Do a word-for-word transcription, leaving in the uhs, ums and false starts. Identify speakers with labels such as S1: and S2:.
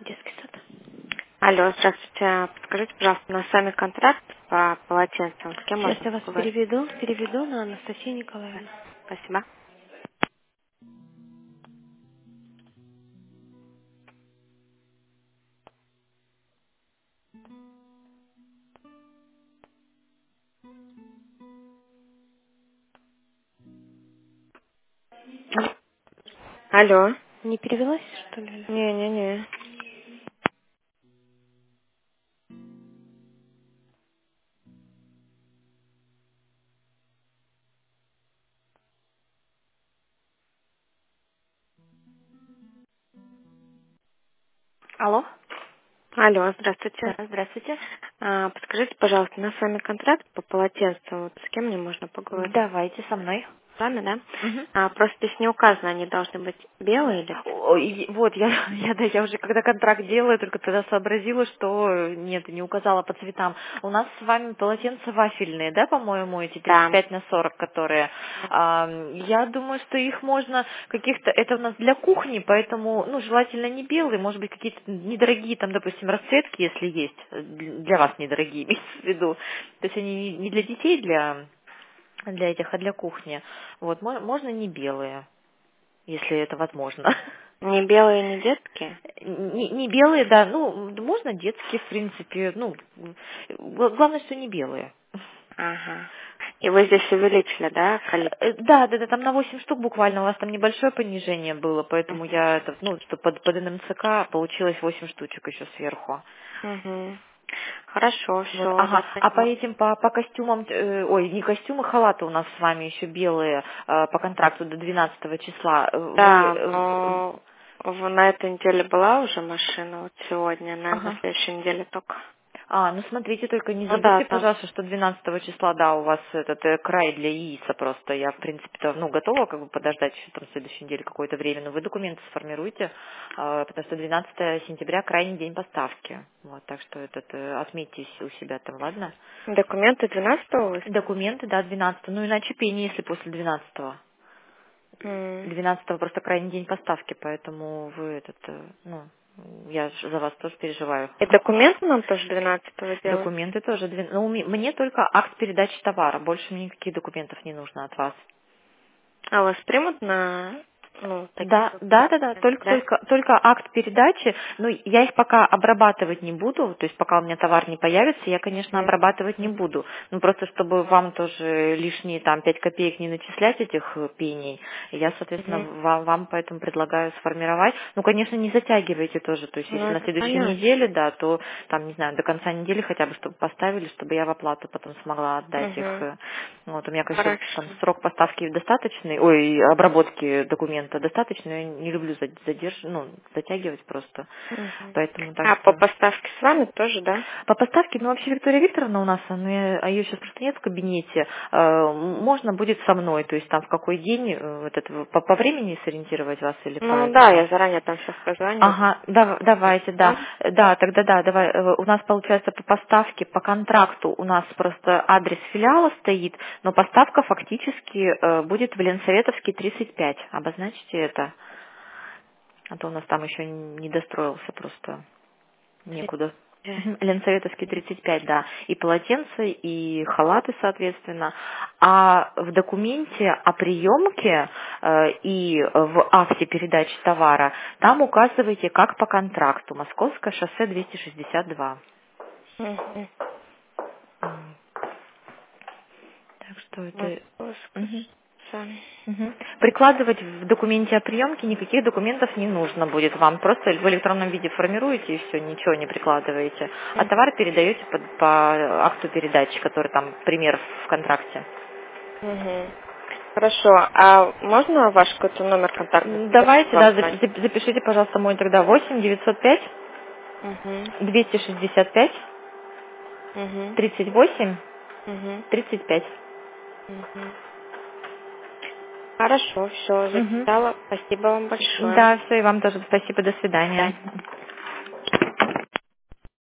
S1: детский сад.
S2: Алло, здравствуйте. Подскажите, пожалуйста, у нас с вами контракт по полотенцам. С кем
S1: Сейчас
S2: можно
S1: я вас
S2: поговорить?
S1: переведу, переведу на Анастасию Николаевну.
S2: Спасибо. Алло.
S1: Не перевелась, что ли?
S2: Не-не-не.
S1: Алло?
S2: Алло, здравствуйте.
S1: Да, здравствуйте.
S2: А, подскажите, пожалуйста, у нас с вами контракт по полотенцам. Вот с кем мне можно поговорить?
S1: Давайте со мной.
S2: С вами, да?
S1: Мгм.
S2: А, просто здесь не указано, они должны быть белые или...
S1: Ой, вот, я, я, да, я уже когда контракт делаю, только тогда сообразила, что нет, не указала по цветам. У нас с вами полотенца вафельные, да, по-моему, эти тридцать
S2: Да.
S1: пять на сорок, которые. А, я думаю, что их можно каких-то, это у нас для кухни, поэтому, ну, желательно не белые, может быть, какие-то недорогие, там, допустим, расцветки, если есть, для вас недорогие, имеется в виду. То есть они не для детей, для, для этих, а для кухни. Вот, мо- можно не белые, если это возможно.
S2: Не белые, не детские?
S1: Не, не белые, да, ну, можно детские, в принципе, ну, гла- главное, что не белые.
S2: Ага. И вы здесь увеличили, да, количество?
S1: Э, Да, да, да, там на восемь штук буквально, у вас там небольшое понижение было, поэтому я, это, ну, что под, под эн эм цэ ка получилось восемь штучек еще сверху.
S2: Угу. Хорошо,
S1: Вот,
S2: все, я
S1: ага. А по
S2: поняла.
S1: этим, по, по костюмам, э, ой, не костюмы, халаты у нас с вами еще белые э, по контракту до двенадцатого числа. Э, Вы,
S2: Да,
S1: э, в-
S2: но в- на этой неделе была уже машина, вот сегодня, на, на
S1: ага.
S2: следующей неделе только.
S1: А, ну смотрите, только не
S2: Ну да,
S1: забудьте,
S2: там.
S1: пожалуйста, что двенадцатого числа, да, у вас этот э, край для яица просто. Я, в принципе-то, ну, готова как бы подождать еще там следующей неделе какое-то время, но вы документы сформируйте, а, потому что двенадцатого сентября крайний день поставки. Вот, так что этот, э, отметьте у себя там, ладно?
S2: Документы двенадцатого выставили?
S1: Документы, да, двенадцатого, ну, иначе пени, если после двенадцатого.
S2: М.
S1: двенадцатого просто крайний день поставки, поэтому вы этот, э, ну, я ж за вас тоже переживаю.
S2: И документы нам тоже двенадцатого делать?
S1: Документы тоже. две- Ну, ми- мне только акт передачи товара. Больше мне никаких документов не нужно от вас.
S2: А вас примут на, ну, таких
S1: Да,
S2: вот
S1: да, да, да,
S2: документах,
S1: только,
S2: да?
S1: только, только акт передачи, но я их пока обрабатывать не буду, то есть пока у меня товар не появится, я, конечно,
S2: Мгм.
S1: обрабатывать не буду. Ну, просто чтобы вам тоже лишние там пять копеек не начислять этих э, пений, я, соответственно,
S2: Мгм.
S1: вам, вам поэтому предлагаю сформировать. Ну, конечно, не затягивайте тоже, то есть
S2: Ну,
S1: если на
S2: это
S1: следующей
S2: понятно.
S1: неделе, да, то там, не знаю, до конца недели хотя бы, чтобы поставили, чтобы я в оплату потом смогла отдать их.
S2: Угу.
S1: э. Вот, у меня, конечно, там
S2: Хорошо.
S1: срок поставки достаточный, ой, обработки документа достаточный, но я не люблю за- задерж... ну, затягивать просто.
S2: Мгм.
S1: Поэтому так
S2: А по
S1: что...
S2: поставке с вами тоже, да?
S1: По поставке, ну, вообще Виктория Викторовна у нас, она, а ее сейчас просто нет в кабинете, э, можно будет со мной, то есть там в какой день, э, вот это, по, по времени сориентировать вас или по
S2: Ну да,
S1: этому?
S2: я заранее там сейчас позвоню.
S1: Ага, дав- давайте, да.
S2: Вам?
S1: Да, тогда да, давай. Э, У нас получается по поставке, по контракту у нас просто адрес филиала стоит, но поставка фактически э, будет в Ленсоветовский тридцать пять. Обозначьте это. А то у нас там еще не достроился просто. Некуда. Мгм. Ленсоветовский тридцать пять, да. И полотенца, и халаты, соответственно. А в документе о приемке э, и в акте передачи товара там указываете, как по контракту. Московское шоссе двести шестьдесят два.
S2: Угу.
S1: М. Так что это...
S2: Московская.
S1: Мгм.
S2: Сами.
S1: Мгм. Прикладывать в документе о приемке никаких документов не нужно будет вам. Просто в электронном виде формируете и все, ничего не прикладываете. А товар передаете по, по акту передачи, который там пример в контракте.
S2: Угу. Хорошо. А можно ваш какой-то номер контактный,
S1: М,
S2: чтобы
S1: Давайте,
S2: вам
S1: да,
S2: звонить?
S1: зап- зап- запишите, пожалуйста, мой тогда восемь девятьсот пять
S2: Угу.
S1: двести шестьдесят пять
S2: Угу.
S1: тридцать восемь
S2: Угу.
S1: тридцать пять.
S2: Угу. Хорошо, все,
S1: Угу.
S2: записала. Спасибо вам большое.
S1: Да, все, и вам тоже спасибо, до
S2: До свидания.
S1: свидания.